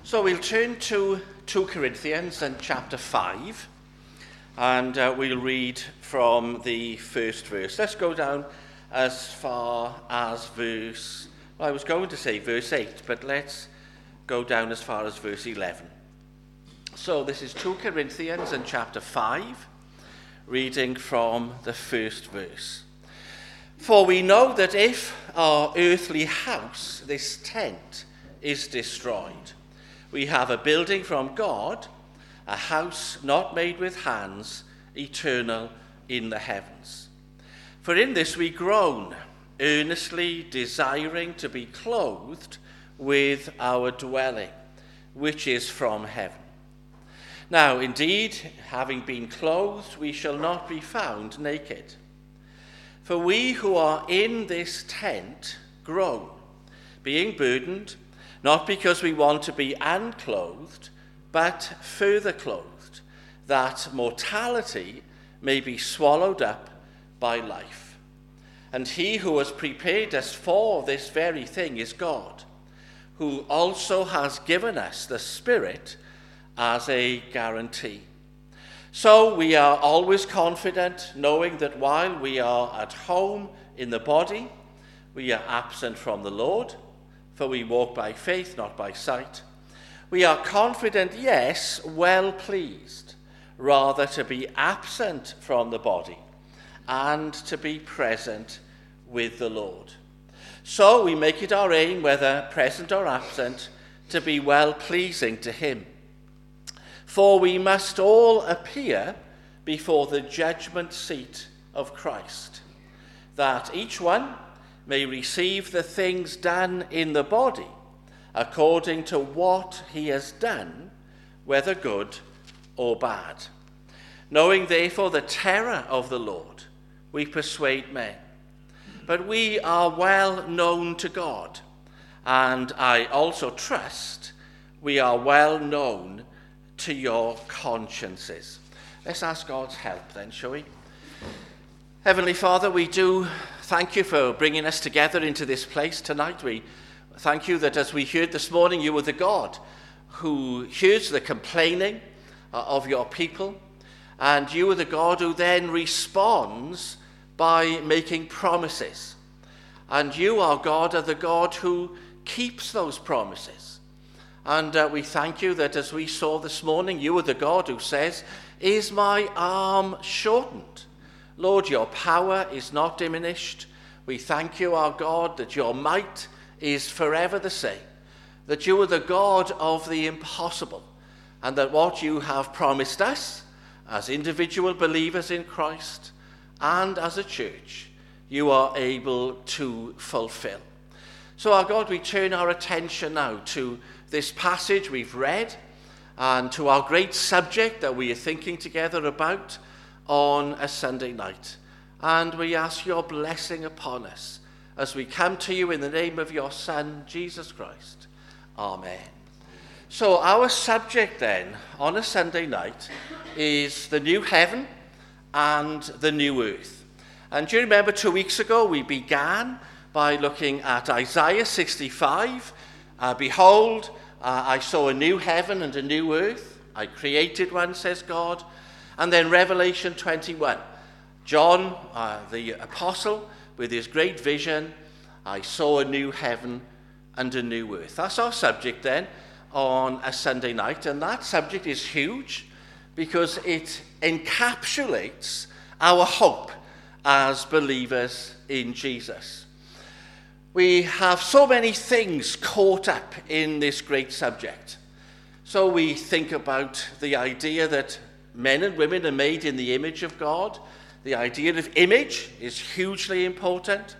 So we'll turn to 2 Corinthians and chapter 5, and we'll read from the first verse. Let's go down as far as verse 8, but let's go down as far as verse 11. So this is 2 Corinthians and chapter 5, reading from the first verse. For we know that if our earthly house, this tent, is destroyed, we have a building from God, a house not made with hands, eternal in the heavens. For in this we groan, earnestly desiring to be clothed with our dwelling, which is from heaven. Now, indeed, having been clothed, we shall not be found naked. For we who are in this tent groan, being burdened, not because we want to be unclothed, but further clothed, that mortality may be swallowed up by life. And he who has prepared us for this very thing is God, who also has given us the Spirit as a guarantee. So we are always confident, knowing that while we are at home in the body, we are absent from the Lord, for we walk by faith, not by sight. We are confident, yes, well pleased, rather to be absent from the body and to be present with the Lord. So we make it our aim, whether present or absent, to be well pleasing to him. For we must all appear before the judgment seat of Christ, that each one may receive the things done in the body according to what he has done, whether good or bad. Knowing therefore the terror of the Lord, we persuade men. But we are well known to God, and I also trust we are well known to your consciences. Let's ask God's help then, shall we? Heavenly Father, we do thank you for bringing us together into this place tonight. We thank you that as we heard this morning, you are the God who hears the complaining of your people, and you are the God who then responds by making promises. And you, our God, are the God who keeps those promises. And we thank you that as we saw this morning, you are the God who says, "Is my arm shortened?" Lord, your power is not diminished. We thank you, our God, that your might is forever the same, that you are the God of the impossible, and that what you have promised us as individual believers in Christ and as a church, you are able to fulfill. So, our God, we turn our attention now to this passage we've read and to our great subject that we are thinking together about on a Sunday night. And we ask your blessing upon us as we come to you in the name of your Son, Jesus Christ. Amen. So our subject then on a Sunday night is the new heaven and the new earth. And do you remember 2 weeks ago we began by looking at Isaiah 65. Behold, I saw a new heaven and a new earth. I created one, says God. And then Revelation 21. John, the apostle, with his great vision, I saw a new heaven and a new earth. That's our subject then on a Sunday night. And that subject is huge because it encapsulates our hope as believers in Jesus. We have so many things caught up in this great subject. So we think about the idea that men and women are made in the image of God. The idea of image is hugely important.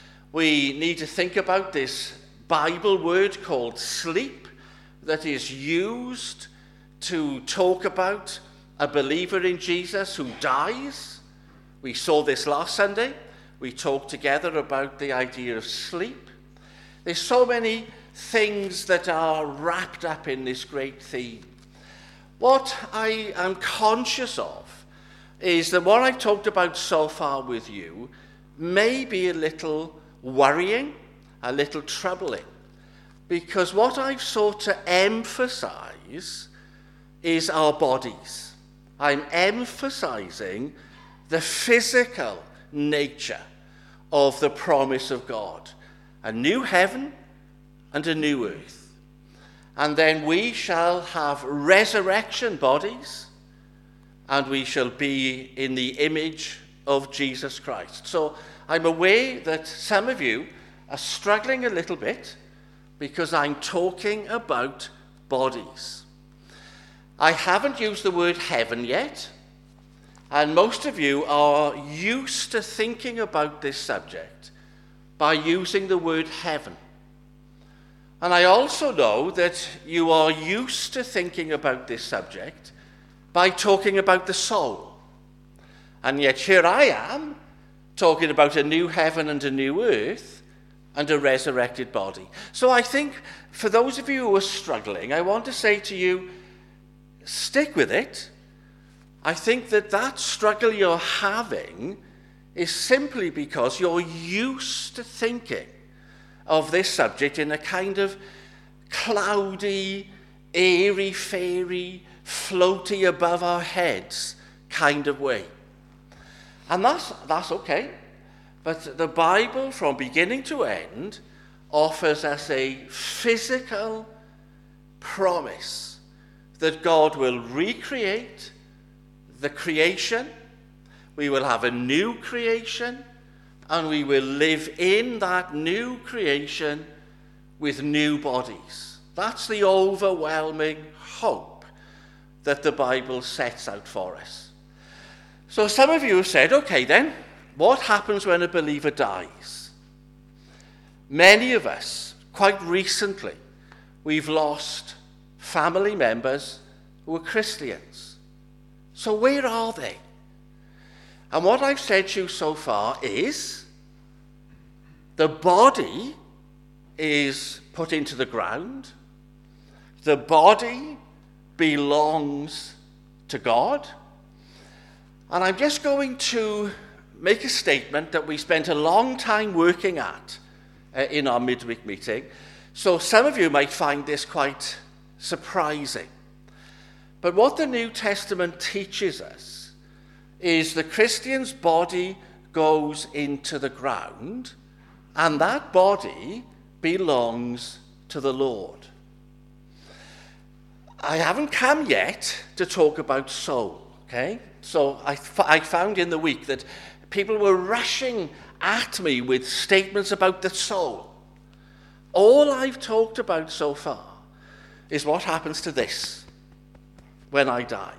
We need to think about this Bible word called sleep that is used to talk about a believer in Jesus who dies. We saw this last Sunday. We talked together about the idea of sleep. There's so many things that are wrapped up in this great theme. What I am conscious of is that what I've talked about so far with you may be a little worrying, a little troubling. because what I've sought to emphasize is our bodies. I'm emphasizing the physical nature of the promise of God. A new heaven and a new earth. And then we shall have resurrection bodies, and we shall be in the image of Jesus Christ. So I'm aware that some of you are struggling a little bit because I'm talking about bodies. I haven't used the word heaven yet, and most of you are used to thinking about this subject by using the word heaven. And I also know that you are used to thinking about this subject by talking about the soul. And yet here I am talking about a new heaven and a new earth and a resurrected body. So I think for those of you who are struggling, I want to say to you, stick with it. I think that struggle you're having is simply because you're used to thinking of this subject in a kind of cloudy, airy-fairy, floaty above our heads kind of way. And that's okay. But the Bible, from beginning to end, offers us a physical promise that God will recreate the creation, we will have a new creation, and we will live in that new creation with new bodies. That's the overwhelming hope that the Bible sets out for us. So some of you have said, okay then, what happens when a believer dies? Many of us, quite recently, we've lost family members who were Christians. So where are they? And what I've said to you so far is the body is put into the ground. The body belongs to God. And I'm just going to make a statement that we spent a long time working at in our midweek meeting. So some of you might find this quite surprising. But what the New Testament teaches us is the Christian's body goes into the ground, and that body belongs to the Lord. I haven't come yet to talk about soul, okay? So I found in the week that people were rushing at me with statements about the soul. All I've talked about so far is what happens to this when I die.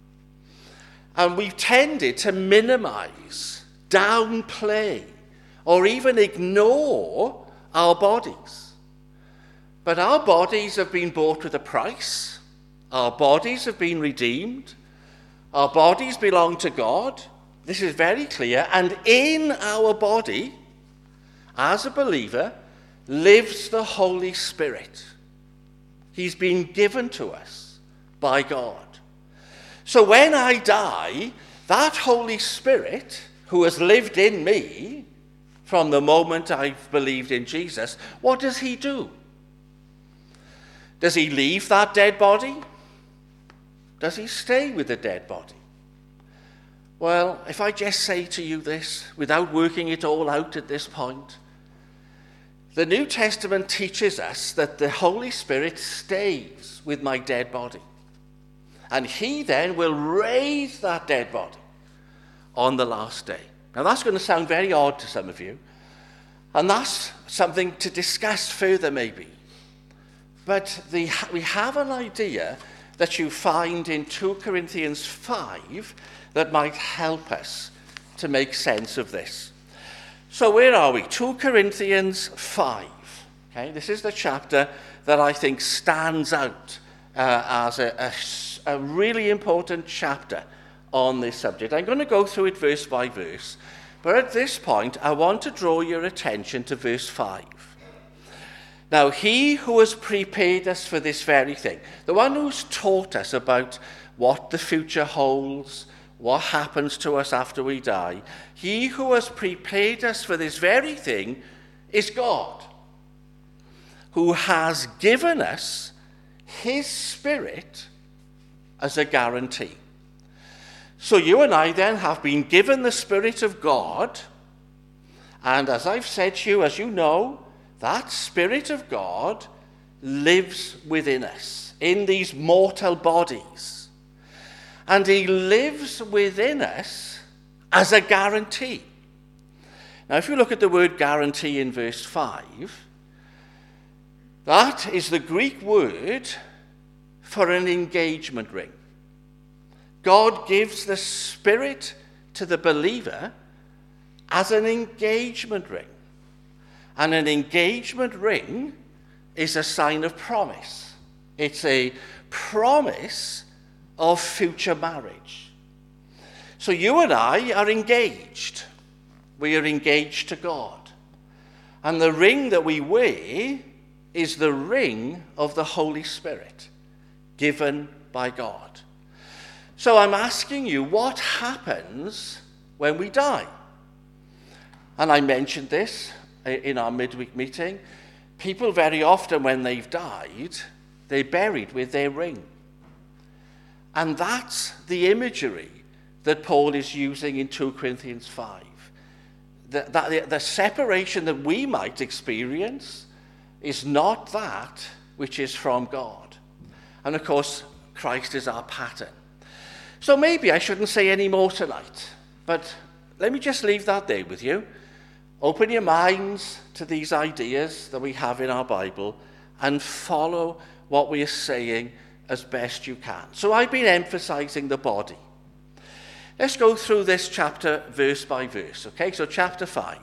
And we've tended to minimize, downplay, or even ignore our bodies. But our bodies have been bought with a price. Our bodies have been redeemed. Our bodies belong to God. This is very clear. And in our body, as a believer, lives the Holy Spirit. He's been given to us by God. So when I die, that Holy Spirit, who has lived in me from the moment I've believed in Jesus, what does he do? Does he leave that dead body? Does he stay with the dead body? Well, if I just say to you this, without working it all out at this point, the New Testament teaches us that the Holy Spirit stays with my dead body. And he then will raise that dead body on the last day. Now that's going to sound very odd to some of you. And that's something to discuss further maybe. But we have an idea that you find in 2 Corinthians 5 that might help us to make sense of this. So where are we? 2 Corinthians 5. Okay, this is the chapter that I think stands out as a really important chapter on this subject. I'm going to go through it verse by verse, but at this point I want to draw your attention to verse 5. Now, he who has prepared us for this very thing, the one who's taught us about what the future holds, what happens to us after we die, he who has prepared us for this very thing is God. who has given us his Spirit as a guarantee. So you and I then have been given the Spirit of God, and as I've said to you, as you know, that Spirit of God lives within us, in these mortal bodies. And he lives within us as a guarantee. Now, if you look at the word guarantee in verse 5, that is the Greek word for an engagement ring. God gives the Spirit to the believer as an engagement ring. And an engagement ring is a sign of promise. It's a promise of future marriage. So you and I are engaged. We are engaged to God. And the ring that we wear is the ring of the Holy Spirit given by God. So I'm asking you, what happens when we die? And I mentioned this in our midweek meeting. People very often, when they've died, they're buried with their ring. And that's the imagery that Paul is using in 2 Corinthians 5. The separation that we might experience is not that which is from God. And of course, Christ is our pattern. So maybe I shouldn't say any more tonight, but let me just leave that there with you. Open your minds to these ideas that we have in our Bible and follow what we are saying as best you can. So I've been emphasizing the body. Let's go through this chapter verse by verse, okay? So chapter 5.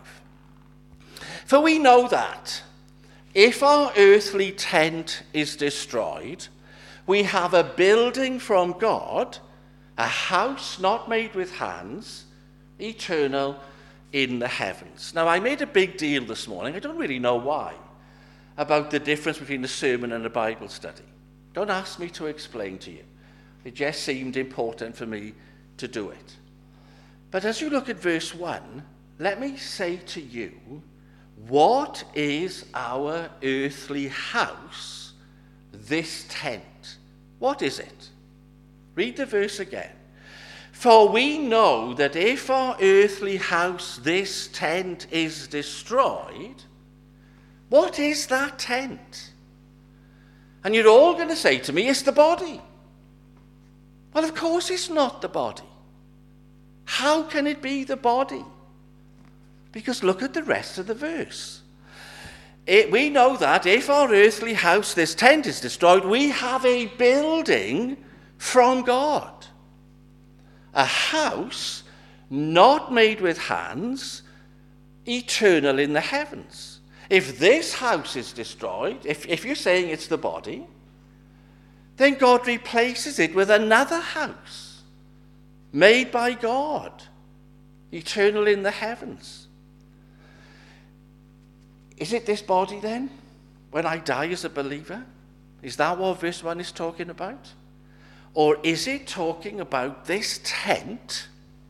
For we know that if our earthly tent is destroyed, we have a building from God, a house not made with hands, eternal in the heavens. Now, I made a big deal this morning, I don't really know why, about the difference between a sermon and a Bible study. Don't ask me to explain to you. It just seemed important for me to do it. But as you look at verse 1, let me say to you, what is our earthly house, this tent? What is it? Read the verse again. For we know that if our earthly house, this tent, is destroyed, what is that tent? And you're all going to say to me, it's the body. Well, of course it's not the body. How can it be the body? Because look at the rest of the verse. We know that if our earthly house, this tent, is destroyed, we have a building from God. A house not made with hands, eternal in the heavens. If this house is destroyed, if you're saying it's the body, then God replaces it with another house made by God, eternal in the heavens. Is it this body then, when I die as a believer? Is that what verse 1 is talking about? Or is it talking about this tent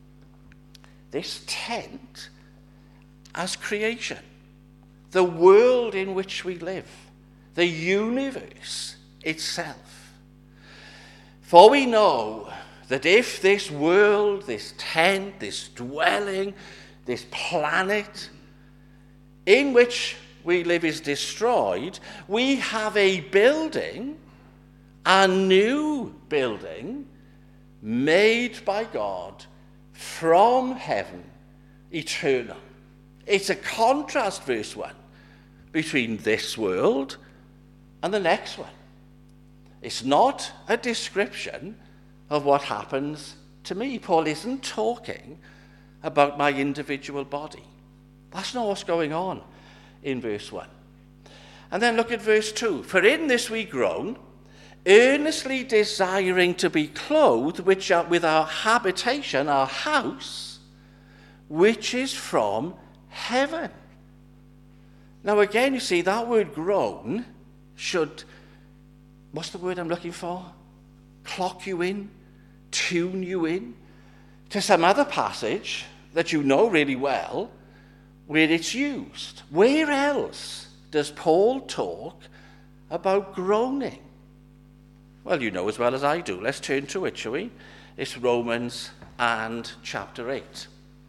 as creation? The world in which we live, the universe itself. For we know that if this world, this tent, this dwelling, this planet in which we live is destroyed, we have a building, a new building, made by God from heaven, eternal. It's a contrast, verse 1, between this world and the next one. It's not a description of what happens to me. Paul isn't talking about my individual body. That's not what's going on in verse 1. And then look at verse 2. For in this we groan, earnestly desiring to be clothed with our habitation, our house, which is from heaven. Now again, you see, that word groan should, what's the word I'm looking for? Clock you in, tune you in to some other passage that you know really well, where it's used. Where else does Paul talk about groaning? Well, you know as well as I do. Let's turn to it, shall we? It's Romans and chapter 8.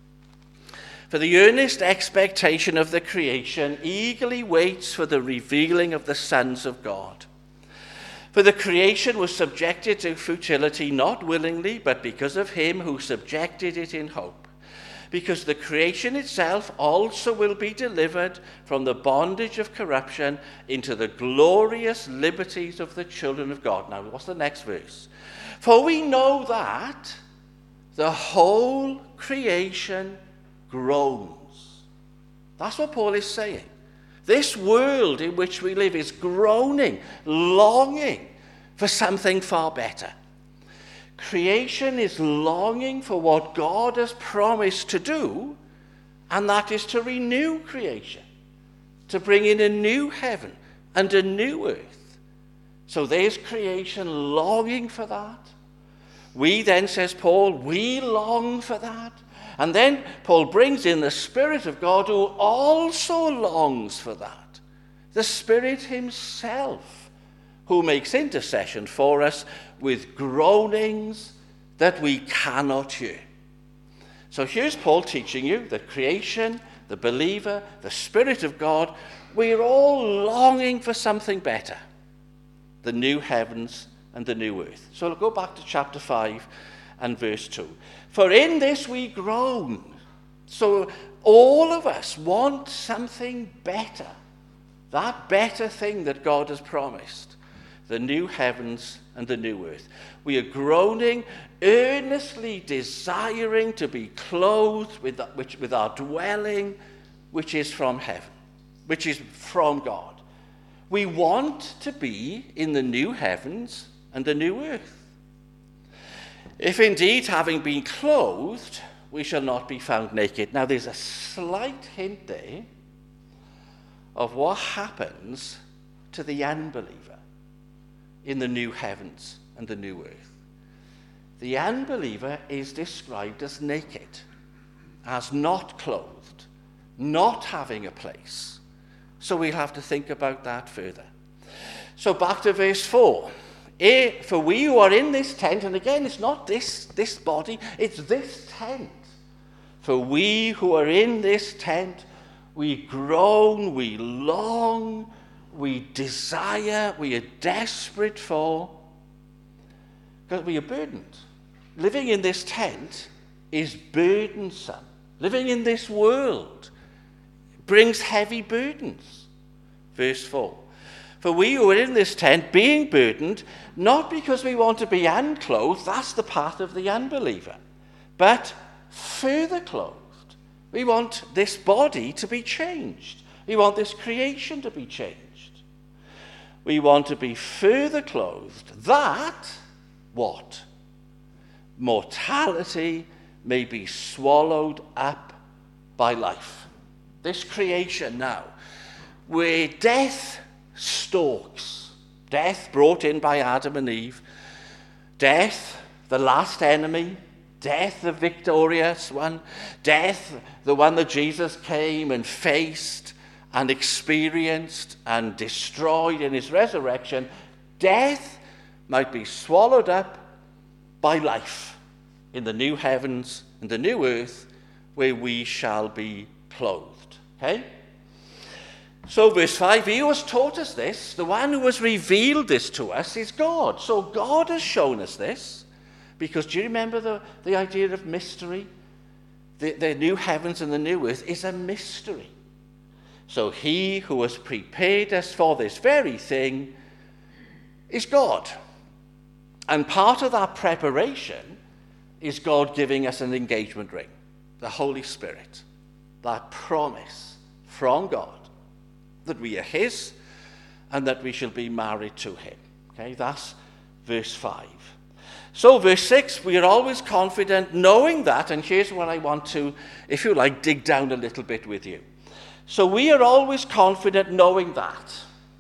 For the earnest expectation of the creation eagerly waits for the revealing of the sons of God. For the creation was subjected to futility not willingly, but because of him who subjected it in hope. Because the creation itself also will be delivered from the bondage of corruption into the glorious liberties of the children of God. Now, what's the next verse? For we know that the whole creation groans. That's what Paul is saying. This world in which we live is groaning, longing for something far better. Creation is longing for what God has promised to do, and that is to renew creation, to bring in a new heaven and a new earth. So there's creation longing for that. We then, says Paul, we long for that. And then Paul brings in the Spirit of God who also longs for that. The Spirit himself who makes intercession for us with groanings that we cannot hear. So here's Paul teaching you that creation, the believer, the Spirit of God, we're all longing for something better. The new heavens and the new earth. So we'll go back to chapter 5 and verse 2. For in this we groan. So all of us want something better. That better thing that God has promised. The new heavens and the new earth. We are groaning, earnestly desiring to be clothed with our dwelling, which is from heaven, which is from God. We want to be in the new heavens and the new earth. If indeed, having been clothed, we shall not be found naked. Now, there's a slight hint there of what happens to the unbeliever in the new heavens and the new earth. The unbeliever is described as naked, as not clothed, not having a place. So we'll have to think about that further. So back to verse 4. For we who are in this tent, and again, it's not this body, it's this tent. For we who are in this tent, we groan, we long, we desire, we are desperate for, because we are burdened. Living in this tent is burdensome. Living in this world brings heavy burdens. Verse 4. For we who are in this tent, being burdened, not because we want to be unclothed, that's the path of the unbeliever, but further clothed. We want this body to be changed. We want this creation to be changed. We want to be further clothed, that, what? Mortality may be swallowed up by life. This creation now, where death stalks, death brought in by Adam and Eve, death, the last enemy, death, the victorious one, death, the one that Jesus came and faced and experienced and destroyed in his resurrection, death might be swallowed up by life in the new heavens and the new earth where we shall be clothed. Okay? So verse 5, he who has taught us this, the one who has revealed this to us is God. So God has shown us this, because do you remember the idea of mystery? The new heavens and the new earth is a mystery. So he who has prepared us for this very thing is God. And part of that preparation is God giving us an engagement ring, the Holy Spirit, that promise from God that we are his and that we shall be married to him. Okay, that's verse 5. So verse 6, we are always confident knowing that, and here's what I want to, if you like, dig down a little bit with you. So we are always confident knowing that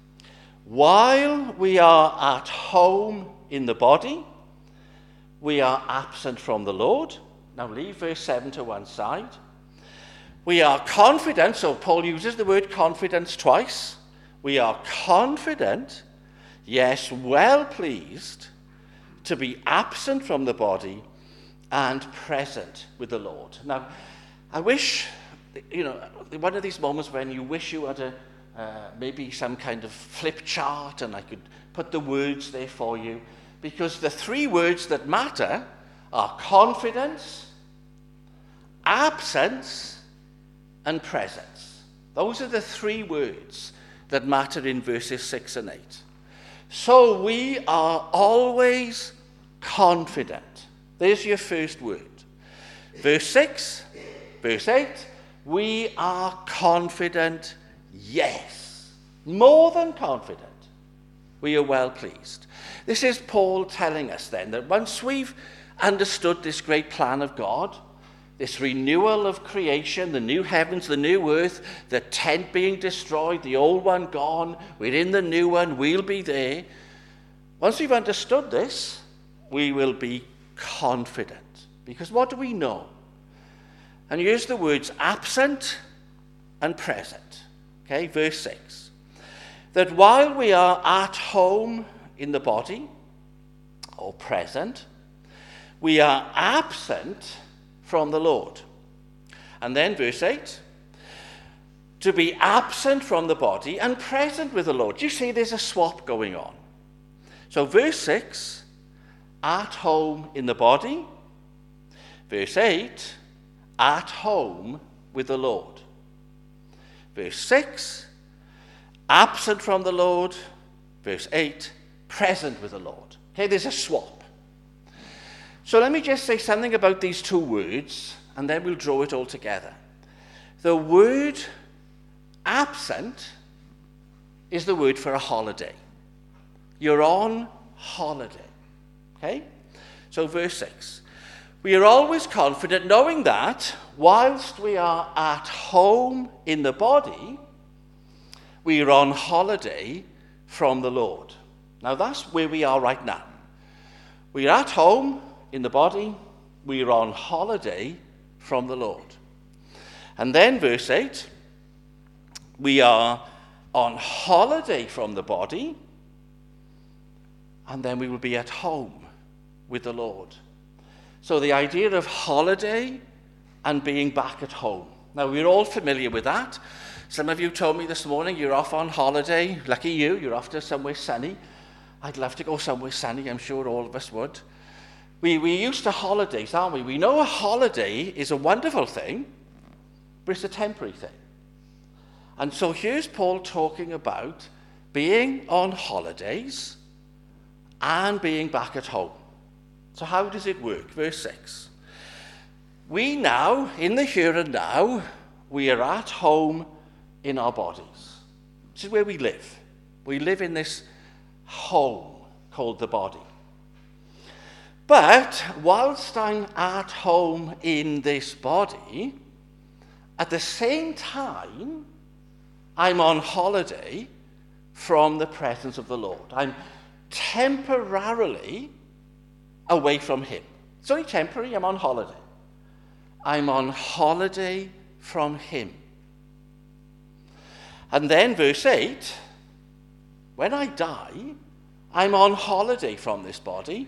while we are at home in the body, we are absent from the Lord. Now leave verse 7 to one side. We are confident, so Paul uses the word confidence twice. We are confident, yes, well pleased, to be absent from the body and present with the Lord. Now, I wish, one of these moments when you wish you had maybe some kind of flip chart and I could put the words there for you, because the three words that matter are confidence, absence, and presence. Those are the three words that matter in verses 6 and 8. So we are always confident. There's your first word. Verse 6, verse 8, we are confident, yes. More than confident. We are well pleased. This is Paul telling us then that once we've understood this great plan of God, this renewal of creation, the new heavens, the new earth, the tent being destroyed, the old one gone, we're in the new one, we'll be there. Once we've understood this, we will be confident. Because what do we know? And here's the words absent and present. Okay, verse 6. That while we are at home in the body, or present, we are absent from the Lord. And then verse 8, to be absent from the body and present with the Lord. You see there's a swap going on. So verse 6, at home in the body. Verse 8, at home with the Lord. Verse 6, absent from the Lord. Verse 8, present with the Lord. Okay, there's a swap. So let me just say something about these two words, and then we'll draw it all together. The word absent is the word for a holiday. You're on holiday. Okay? So verse 6. We are always confident knowing that whilst we are at home in the body, we are on holiday from the Lord. Now that's where we are right now. We are at home in the body, we are on holiday from the Lord. And then verse 8, we are on holiday from the body, and then we will be at home with the Lord. So the idea of holiday and being back at home. Now we're all familiar with that. Some of you told me this morning you're off on holiday. Lucky you, you're off to somewhere sunny. I'd love to go somewhere sunny, I'm sure all of us would. We're used to holidays, aren't we? We know a holiday is a wonderful thing, but it's a temporary thing. And so here's Paul talking about being on holidays and being back at home. So how does it work? Verse 6. We now, in the here and now, we are at home in our bodies. This is where we live. We live in this home called the body. But whilst I'm at home in this body, at the same time, I'm on holiday from the presence of the Lord. I'm temporarily away from him. It's only temporary, I'm on holiday. I'm on holiday from him. And then verse 8, when I die, I'm on holiday from this body,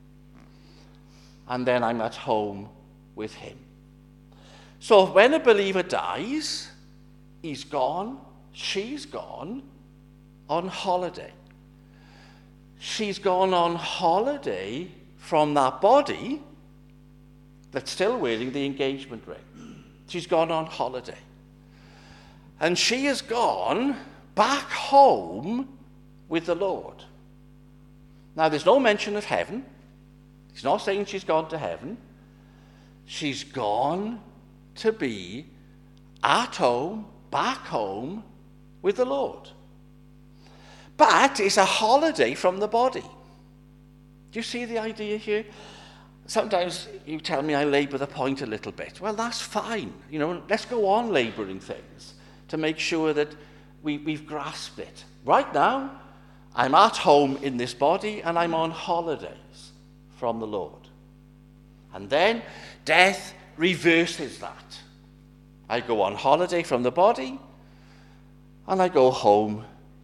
and then I'm at home with him. So when a believer dies, he's gone, she's gone on holiday. She's gone on holiday from that body that's still wearing the engagement ring. She's gone on holiday. And she has gone back home with the Lord. Now, there's no mention of heaven. He's not saying she's gone to heaven. She's gone to be at home, back home with the Lord. But it's a holiday from the body. Do you see the idea here? Sometimes you tell me I labour the point a little bit. Well, that's fine. Let's go on labouring things to make sure that we've grasped it. Right now, I'm at home in this body and I'm on holidays from the Lord. And then death reverses that. I go on holiday from the body and I go home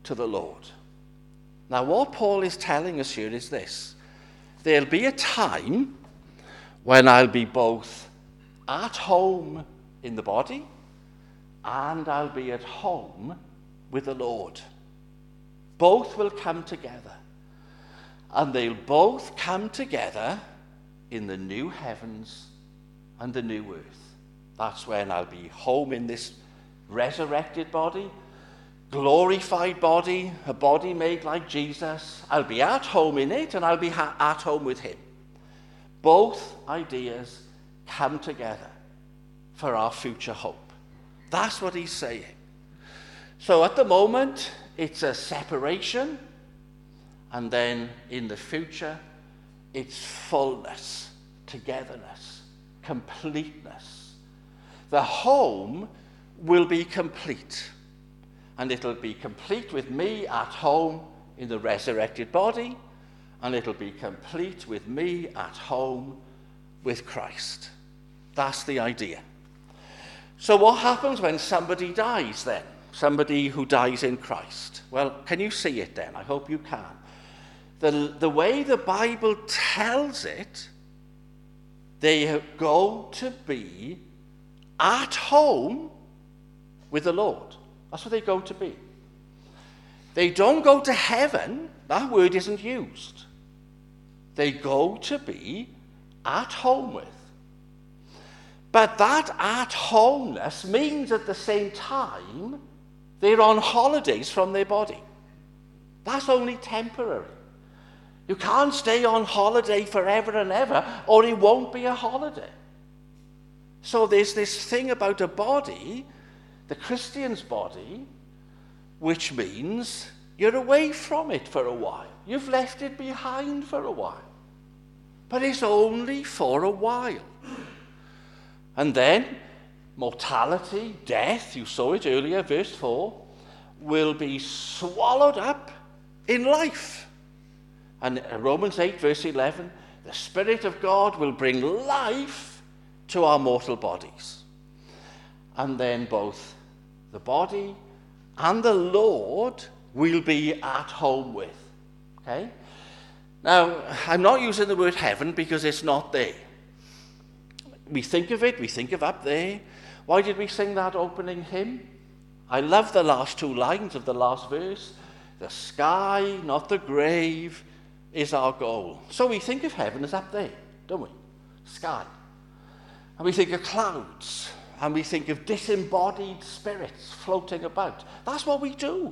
to the Lord. Now, what Paul is telling us here is this. There'll be a time when I'll be both at home in the body and I'll be at home with the Lord. Both will come together. And they'll both come together in the new heavens and the new earth. That's when I'll be home in this resurrected body, glorified body, a body made like Jesus. I'll be at home in it, and I'll be at home with him. Both ideas come together for our future hope. That's what he's saying. So at the moment, it's a separation, and then in the future, it's fullness, togetherness, completeness. The home will be complete, and it'll be complete with me at home in the resurrected body, and it'll be complete with me at home with Christ. That's the idea. So what happens when somebody dies then? Somebody who dies in Christ. Well, can you see it then? I hope you can. The way the Bible tells it, they go to be at home with the Lord. That's what they go to be. They don't go to heaven. That word isn't used. They go to be at home with. But that at-homeness means at the same time they're on holidays from their body. That's only temporary. You can't stay on holiday forever and ever, or it won't be a holiday. So there's this thing about a body, the Christian's body, which means you're away from it for a while. You've left it behind for a while. But it's only for a while. And then mortality, death, you saw it earlier, verse 4, will be swallowed up in life. And Romans 8, verse 11, the Spirit of God will bring life to our mortal bodies. And then both the body and the Lord will be at home with. Okay? Now, I'm not using the word heaven because it's not there. We think of it, we think of up there. Why did we sing that opening hymn? I love the last two lines of the last verse. The sky, not the grave, is our goal. So we think of heaven as up there, don't we? Sky. And we think of clouds. And we think of disembodied spirits floating about. That's what we do.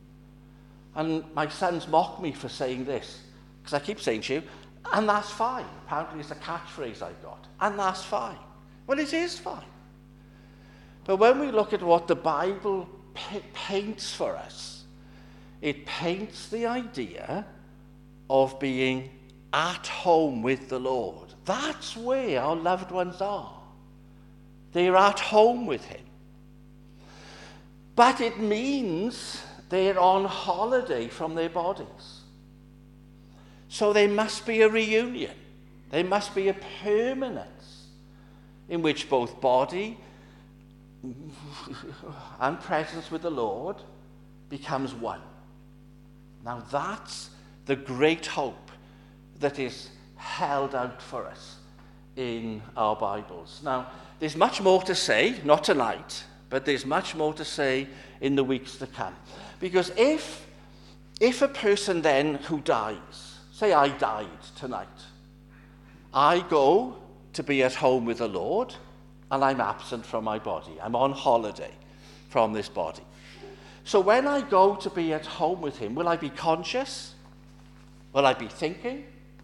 And my sons mock me for saying this. Because I keep saying to you, and that's fine. Apparently it's a catchphrase I've got. And that's fine. Well, it is fine. But when we look at what the Bible paints for us, it paints the idea of being at home with the Lord. That's where our loved ones are. They're at home with him. But it means they're on holiday from their bodies. So there must be a reunion. There must be a permanence in which both body and presence with the Lord becomes one. Now that's the great hope that is held out for us in our Bibles. Now, there's much more to say, not tonight, but there's much more to say in the weeks to come. Because if a person then who dies, say I died tonight, I go to be at home with the Lord, and I'm absent from my body. I'm on holiday from this body. So when I go to be at home with him, will I be conscious? Will I be thinking?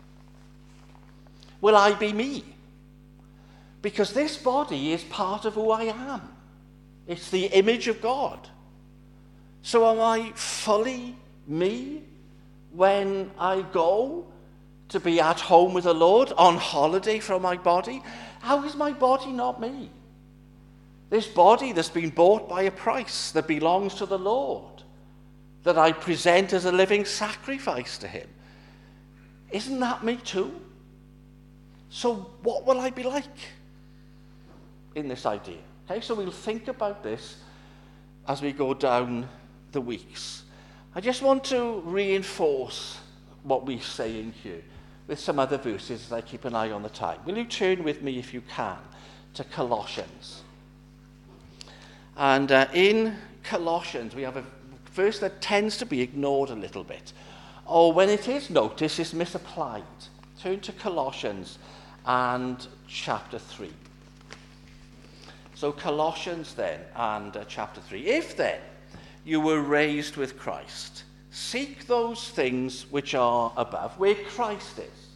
Will I be me? Because this body is part of who I am. It's the image of God. So am I fully me when I go to be at home with the Lord, on holiday from my body? How is my body not me? This body that's been bought by a price, that belongs to the Lord, that I present as a living sacrifice to him. Isn't that me too? So what will I be like in this idea? Okay, so we'll think about this as we go down the weeks. I just want to reinforce what we're saying here with some other verses as I keep an eye on the time. Will you turn with me, if you can, to Colossians? And in Colossians, we have a verse that tends to be ignored a little bit. Or when it is noticed, it's misapplied. Turn to Colossians and chapter 3. So Colossians then and chapter 3. If then you were raised with Christ, seek those things which are above, where Christ is,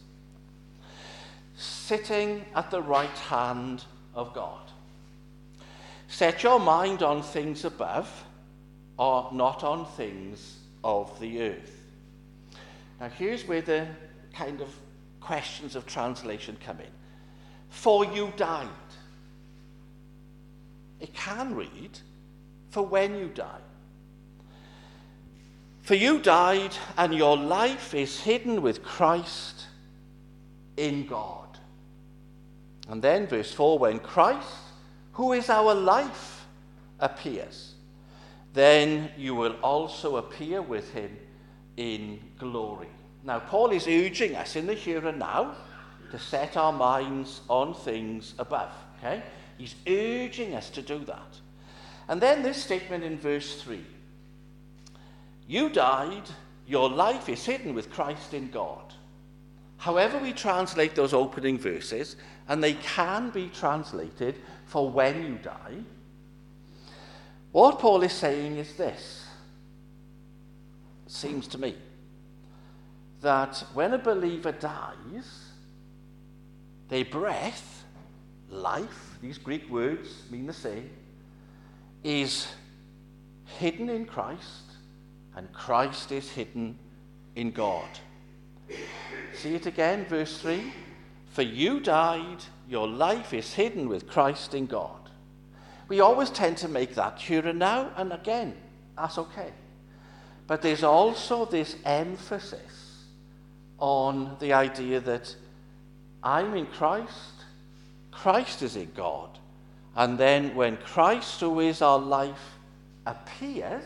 sitting at the right hand of God. Set your mind on things above, or not on things of the earth. Now here's where the kind of questions of translation come in. For you died. It can read, for when you die. For you died, and your life is hidden with Christ in God. And then verse 4, when Christ, who is our life, appears, then you will also appear with him in glory. Now, Paul is urging us in the here and now to set our minds on things above. Okay? He's urging us to do that. And then this statement in verse 3. You died, your life is hidden with Christ in God. However we translate those opening verses, and they can be translated for when you die, what Paul is saying is this. It seems to me that when a believer dies, their breath, life, these Greek words mean the same, is hidden in Christ, and Christ is hidden in God. See it again, verse 3. For you died, your life is hidden with Christ in God. We always tend to make that here and now, and again, that's okay. But there's also this emphasis on the idea that I'm in Christ, Christ is in God, and then when Christ, who is our life, appears,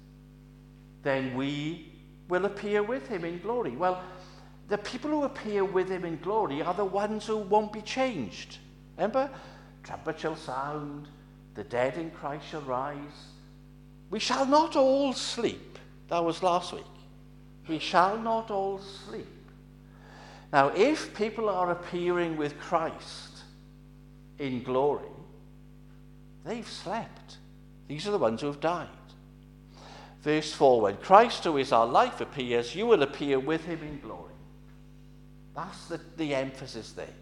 then we will appear with him in glory. Well, the people who appear with him in glory are the ones who won't be changed. Remember? Trumpet shall sound, the dead in Christ shall rise. We shall not all sleep. That was last week. We shall not all sleep. Now, if people are appearing with Christ in glory, they've slept. These are the ones who have died. Verse 4, when Christ, who is our life, appears, you will appear with him in glory. That's the emphasis there.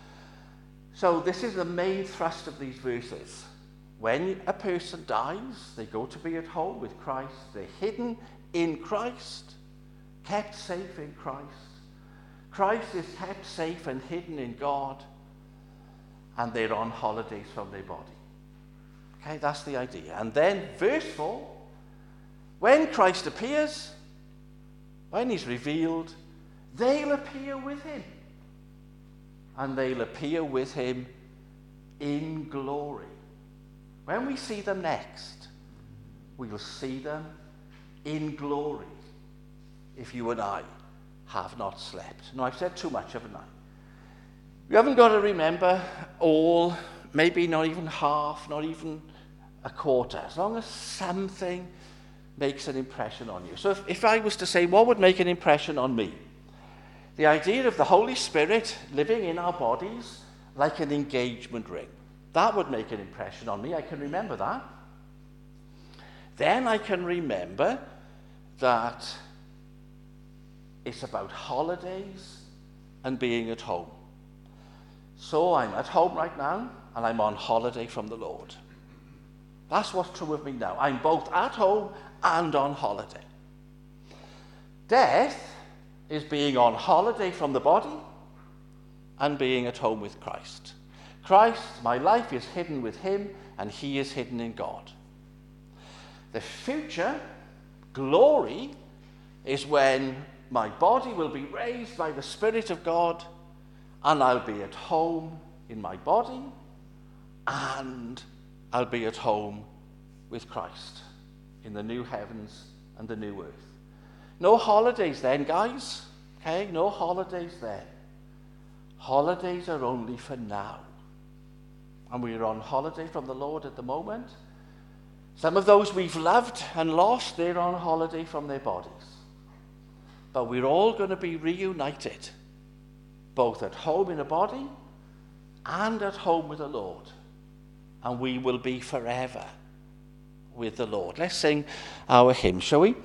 So this is the main thrust of these verses. When a person dies, they go to be at home with Christ. They're hidden in Christ, kept safe in Christ. Christ is kept safe and hidden in God, and they're on holidays from their body. Okay, that's the idea. And then verse 4, when Christ appears, when he's revealed, they'll appear with him. And they'll appear with him in glory. When we see them next, we'll see them in glory, if you and I have not slept. Now, I've said too much, haven't I? You haven't got to remember all, maybe not even half, not even a quarter, as long as something makes an impression on you. So if I was to say, what would make an impression on me? The idea of the Holy Spirit living in our bodies like an engagement ring. That would make an impression on me. I can remember that. Then I can remember that it's about holidays and being at home. So I'm at home right now, and I'm on holiday from the Lord. That's what's true of me now. I'm both at home and on holiday. Death is being on holiday from the body and being at home with Christ. Christ, my life is hidden with him, and he is hidden in God. The future glory is when my body will be raised by the Spirit of God, and I'll be at home in my body, and I'll be at home with Christ in the new heavens and the new earth. No holidays then, guys. Okay, no holidays then. Holidays are only for now. And we're on holiday from the Lord at the moment. Some of those we've loved and lost, they're on holiday from their bodies. But we're all going to be reunited, both at home in a body and at home with the Lord. And we will be forever with the Lord. Let's sing our hymn, shall we?